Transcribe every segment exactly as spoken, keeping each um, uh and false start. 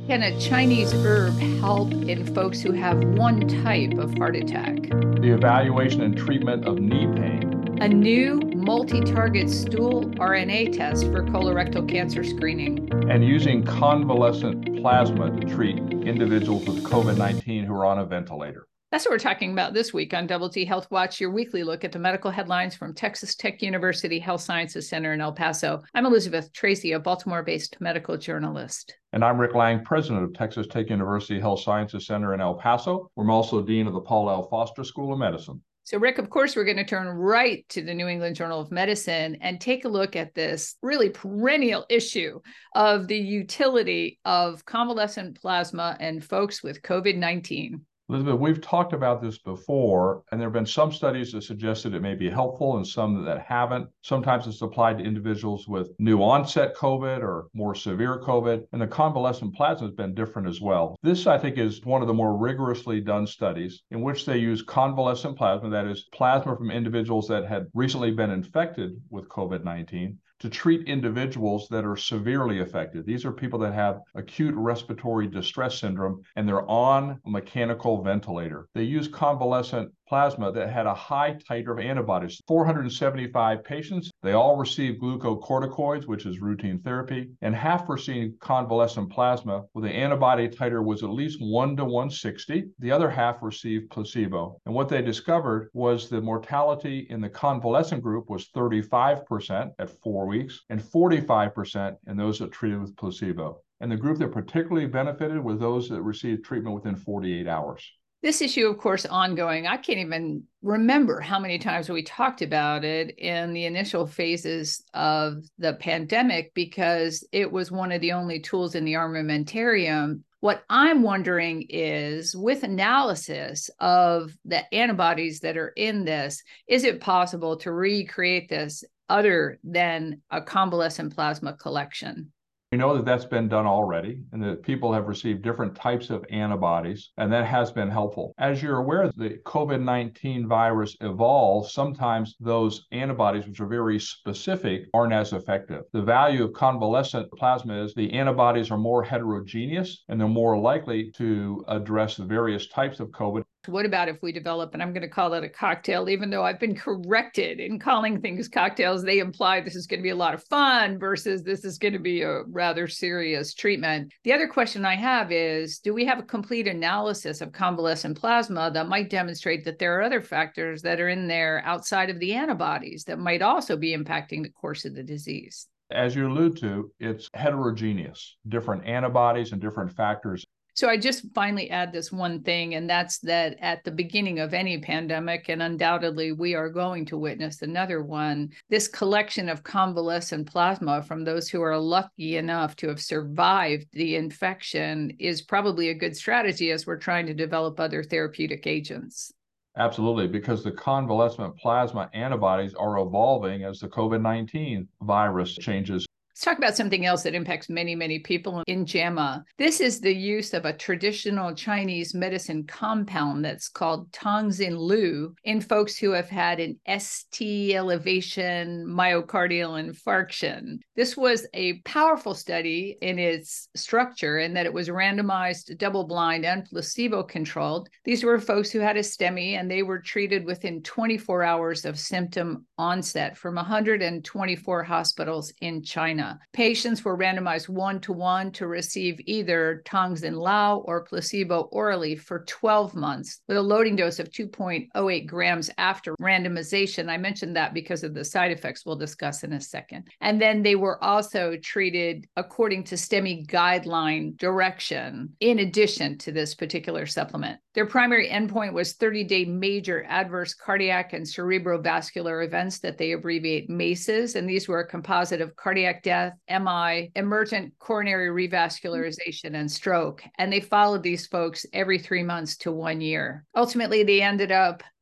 Can a Chinese herb help in folks who have one type of heart attack? The evaluation and treatment of knee pain. A new multi-target stool R N A test for colorectal cancer screening. And using convalescent plasma to treat individuals with COVID nineteen who are on a ventilator. That's what we're talking about this week on Double T Health Watch, your weekly look at the medical headlines from Texas Tech University Health Sciences Center in El Paso. I'm Elizabeth Tracy, a Baltimore-based medical journalist. And I'm Rick Lang, president of Texas Tech University Health Sciences Center in El Paso. I'm also dean of the Paul L. Foster School of Medicine. So, Rick, of course, we're going to turn right to the New England Journal of Medicine and take a look at this really perennial issue of the utility of convalescent plasma in folks with COVID nineteen. Elizabeth, we've talked about this before, and there have been some studies that suggested it may be helpful and some that haven't. Sometimes it's applied to individuals with new onset COVID or more severe COVID, and the convalescent plasma has been different as well. This, I think, is one of the more rigorously done studies in which they use convalescent plasma, that is, plasma from individuals that had recently been infected with COVID nineteen, to treat individuals that are severely affected. These are people that have acute respiratory distress syndrome and they're on a mechanical ventilator. They use convalescent plasma that had a high titer of antibodies. four hundred seventy-five patients, they all received glucocorticoids, which is routine therapy, and half received convalescent plasma where the antibody titer was at least one to one sixty. The other half received placebo. And what they discovered was the mortality in the convalescent group was thirty-five percent at four weeks and forty-five percent in those that treated with placebo. And the group that particularly benefited was those that received treatment within forty-eight hours. This issue, of course, ongoing. I can't even remember how many times we talked about it in the initial phases of the pandemic because it was one of the only tools in the armamentarium. What I'm wondering is, with analysis of the antibodies that are in this, is it possible to recreate this other than a convalescent plasma collection? We know that that's been done already and that people have received different types of antibodies, and that has been helpful. As you're aware, the COVID nineteen virus evolves. Sometimes those antibodies, which are very specific, aren't as effective. The value of convalescent plasma is the antibodies are more heterogeneous and they're more likely to address the various types of COVID. What about if we develop, and I'm going to call it a cocktail, even though I've been corrected in calling things cocktails, they imply this is going to be a lot of fun versus this is going to be a rather serious treatment. The other question I have is, do we have a complete analysis of convalescent plasma that might demonstrate that there are other factors that are in there outside of the antibodies that might also be impacting the course of the disease? As you allude to, it's heterogeneous, different antibodies and different factors. So I just finally add this one thing, and that's that at the beginning of any pandemic, and undoubtedly we are going to witness another one, this collection of convalescent plasma from those who are lucky enough to have survived the infection is probably a good strategy as we're trying to develop other therapeutic agents. Absolutely, because the convalescent plasma antibodies are evolving as the COVID nineteen virus changes. Let's talk about something else that impacts many, many people in JAMA. This is the use of a traditional Chinese medicine compound that's called Tongxin Lu in folks who have had an S T elevation myocardial infarction. This was a powerful study in its structure in that it was randomized, double-blind, and placebo-controlled. These were folks who had a STEMI, and they were treated within twenty-four hours of symptom onset from one hundred twenty-four hospitals in China. Patients were randomized one-to-one to receive either Tongxin Lao or placebo orally for twelve months with a loading dose of two point oh eight grams after randomization. I mentioned that because of the side effects we'll discuss in a second. And then they were also treated according to STEMI guideline direction in addition to this particular supplement. Their primary endpoint was thirty-day major adverse cardiac and cerebrovascular events that they abbreviate MACEs, and these were a composite of cardiac death, M I, emergent coronary revascularization, and stroke. And they followed these folks every three months to one year. Ultimately, they ended up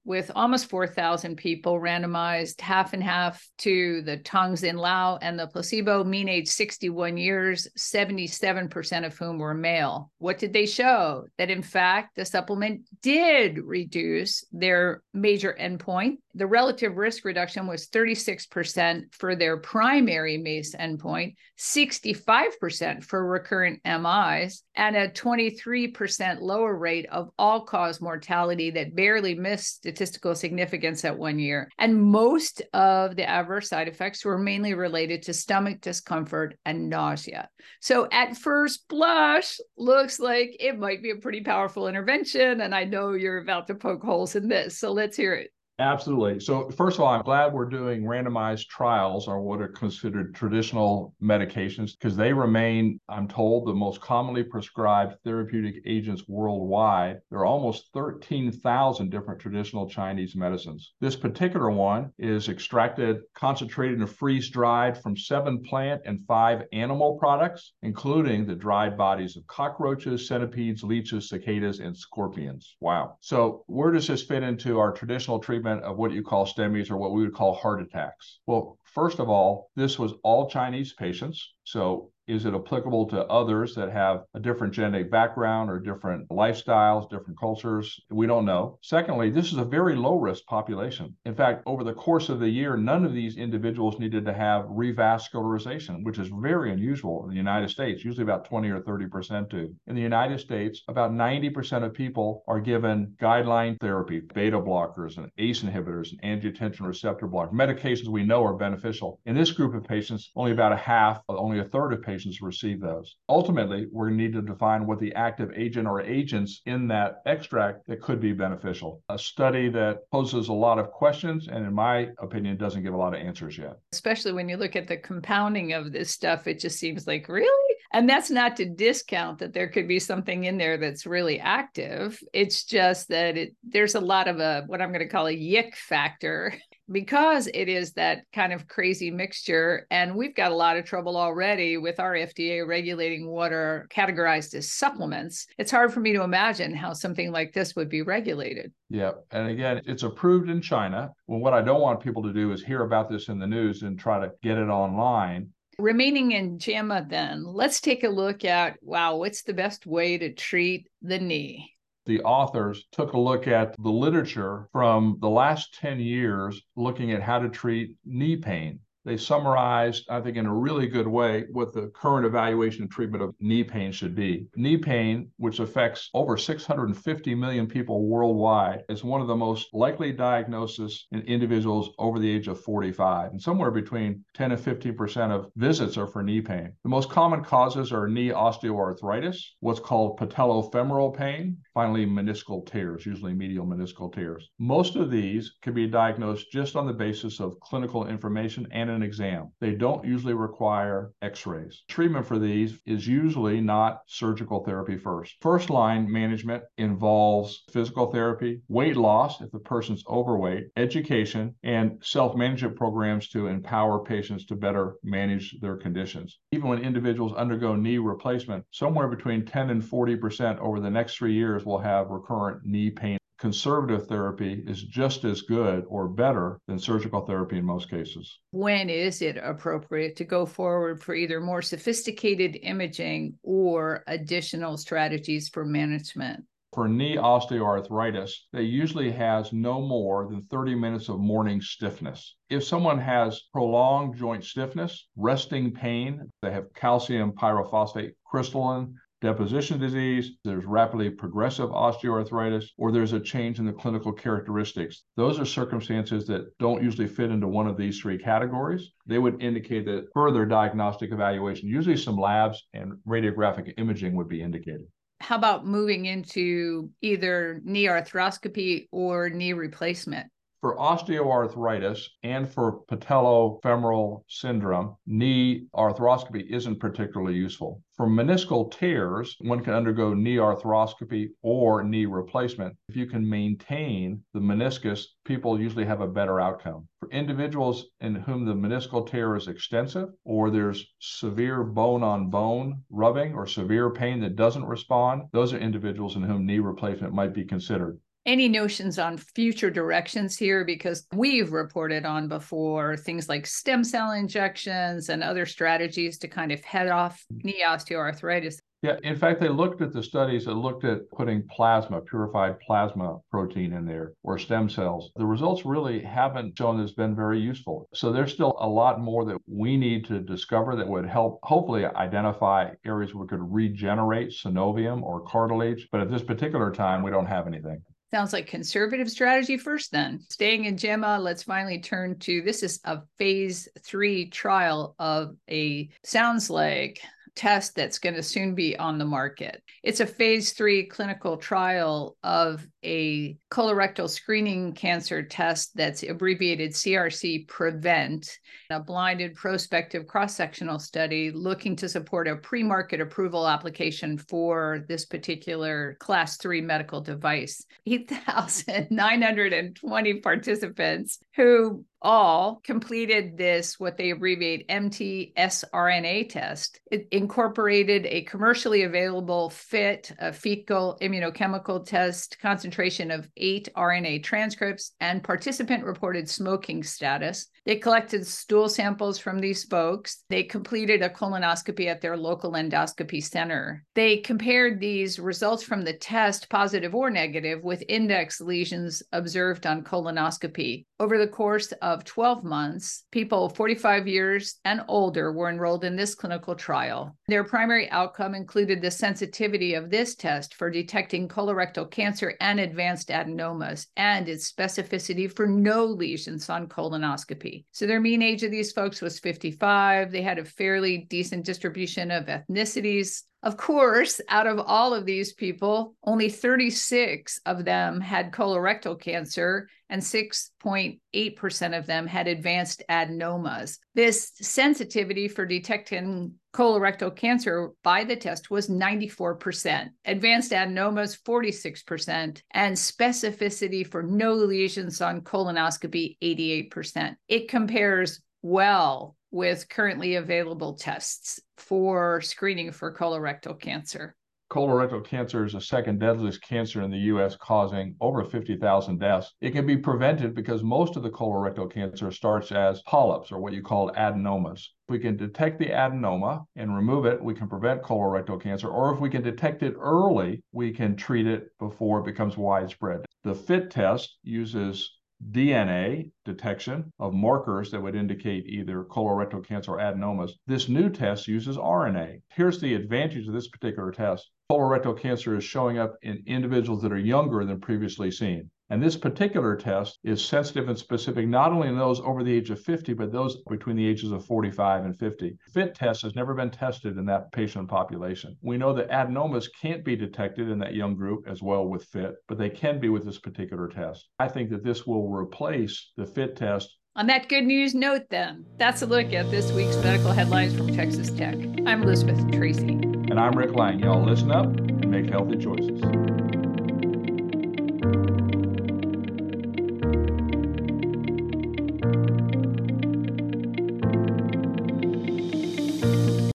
with almost four thousand people randomized half and half to the Tongxin Lao and the placebo, mean age sixty-one years, seventy-seven percent of whom were male. What did they show? That in fact, the supplement did reduce their major endpoint. The relative risk reduction was thirty-six percent for their primary MACE endpoint, sixty-five percent for recurrent M Is, and a twenty-three percent lower rate of all-cause mortality that barely missed statistical significance at one year. And most of the adverse side effects were mainly related to stomach discomfort and nausea. So at first blush, looks like it might be a pretty powerful intervention. And I know you're about to poke holes in this, so let's hear it. Absolutely. So first of all, I'm glad we're doing randomized trials on what are considered traditional medications because they remain, I'm told, the most commonly prescribed therapeutic agents worldwide. There are almost thirteen thousand different traditional Chinese medicines. This particular one is extracted, concentrated, and freeze-dried from seven plant and five animal products, including the dried bodies of cockroaches, centipedes, leeches, cicadas, and scorpions. Wow. So where does this fit into our traditional treatment of what you call STEMIs or what we would call heart attacks? Well, first of all, this was all Chinese patients. So is it applicable to others that have a different genetic background or different lifestyles, different cultures? We don't know. Secondly, this is a very low-risk population. In fact, over the course of the year, none of these individuals needed to have revascularization, which is very unusual in the United States. Usually about twenty or thirty percent do. In the United States, about ninety percent of people are given guideline therapy, beta blockers and A C E inhibitors and angiotensin receptor blockers, medications we know are beneficial. In this group of patients, only about a half, only a third of patients receive those. Ultimately, we're going to need to define what the active agent or agents in that extract that could be beneficial. A study that poses a lot of questions and, in my opinion, doesn't give a lot of answers yet. Especially when you look at the compounding of this stuff, it just seems like, really? And that's not to discount that there could be something in there that's really active. It's just that it, there's a lot of a, what I'm going to call a yick factor because it is that kind of crazy mixture. And we've got a lot of trouble already with our F D A regulating what are categorized as supplements. It's hard for me to imagine how something like this would be regulated. Yeah. And again, it's approved in China. Well, what I don't want people to do is hear about this in the news and try to get it online. Remaining in JAMA then, let's take a look at, wow, what's the best way to treat the knee? The authors took a look at the literature from the last ten years, looking at how to treat knee pain. They summarized, I think, in a really good way what the current evaluation and treatment of knee pain should be. Knee pain, which affects over six hundred fifty million people worldwide, is one of the most likely diagnoses in individuals over the age of forty-five. And somewhere between ten and fifteen percent of visits are for knee pain. The most common causes are knee osteoarthritis, what's called patellofemoral pain, finally meniscal tears, usually medial meniscal tears. Most of these can be diagnosed just on the basis of clinical information and an exam. They don't usually require x-rays. Treatment for these is usually not surgical therapy first. First line management involves physical therapy, weight loss if the person's overweight, education, and self-management programs to empower patients to better manage their conditions. Even when individuals undergo knee replacement, somewhere between ten and forty percent over the next three years will have recurrent knee pain. Conservative therapy is just as good or better than surgical therapy in most cases. When is it appropriate to go forward for either more sophisticated imaging or additional strategies for management? For knee osteoarthritis, that usually has no more than thirty minutes of morning stiffness. If someone has prolonged joint stiffness, resting pain, they have calcium pyrophosphate crystalline deposition disease, there's rapidly progressive osteoarthritis, or there's a change in the clinical characteristics. Those are circumstances that don't usually fit into one of these three categories. They would indicate that further diagnostic evaluation, usually some labs and radiographic imaging would be indicated. How about moving into either knee arthroscopy or knee replacement? For osteoarthritis and for patellofemoral syndrome, knee arthroscopy isn't particularly useful. For meniscal tears, one can undergo knee arthroscopy or knee replacement. If you can maintain the meniscus, people usually have a better outcome. For individuals in whom the meniscal tear is extensive, or there's severe bone-on-bone rubbing or severe pain that doesn't respond, those are individuals in whom knee replacement might be considered. Any notions on future directions here? Because we've reported on before things like stem cell injections and other strategies to kind of head off knee osteoarthritis. Yeah, in fact, they looked at the studies that looked at putting plasma, purified plasma protein in there, or stem cells. The results really haven't shown it's been very useful. So there's still a lot more that we need to discover that would help hopefully identify areas where we could regenerate synovium or cartilage. But at this particular time, we don't have anything. Sounds like conservative strategy first then. Staying in JAMA, let's finally turn to, this is a phase three trial of a, sounds like, test that's going to soon be on the market. It's a phase three clinical trial of a colorectal screening cancer test that's abbreviated C R C PREVENT, a blinded prospective cross-sectional study looking to support a pre-market approval application for this particular class three medical device. eight thousand nine hundred twenty participants who all completed this, what they abbreviate M T S R N A test. It incorporated a commercially available FIT, a fecal immunochemical test, concentration of eight R N A transcripts, and participant-reported smoking status. They collected stool samples from these folks. They completed a colonoscopy at their local endoscopy center. They compared these results from the test, positive or negative, with index lesions observed on colonoscopy. Over the course of twelve months, people forty-five years and older were enrolled in this clinical trial. Their primary outcome included the sensitivity of this test for detecting colorectal cancer and advanced adenomas, and its specificity for no lesions on colonoscopy. So their mean age of these folks was fifty-five. They had a fairly decent distribution of ethnicities. Of course, out of all of these people, only thirty-six of them had colorectal cancer and six point eight percent of them had advanced adenomas. This sensitivity for detecting colorectal cancer by the test was ninety-four percent, advanced adenomas forty-six percent, and specificity for no lesions on colonoscopy eighty-eight percent. It compares well with currently available tests for screening for colorectal cancer. Colorectal cancer is the second deadliest cancer in the U S, causing over fifty thousand deaths. It can be prevented because most of the colorectal cancer starts as polyps, or what you call adenomas. If we can detect the adenoma and remove it, we can prevent colorectal cancer. Or if we can detect it early, we can treat it before it becomes widespread. The FIT test uses D N A detection of markers that would indicate either colorectal cancer or adenomas. This new test uses R N A. Here's the advantage of this particular test. Colorectal cancer is showing up in individuals that are younger than previously seen. And this particular test is sensitive and specific not only in those over the age of fifty, but those between the ages of forty-five and fifty. FIT test has never been tested in that patient population. We know that adenomas can't be detected in that young group as well with FIT, but they can be with this particular test. I think that this will replace the FIT test. On that good news note, then, that's a look at this week's medical headlines from Texas Tech. I'm Elizabeth Tracy. And I'm Rick Lang. Y'all listen up and make healthy choices.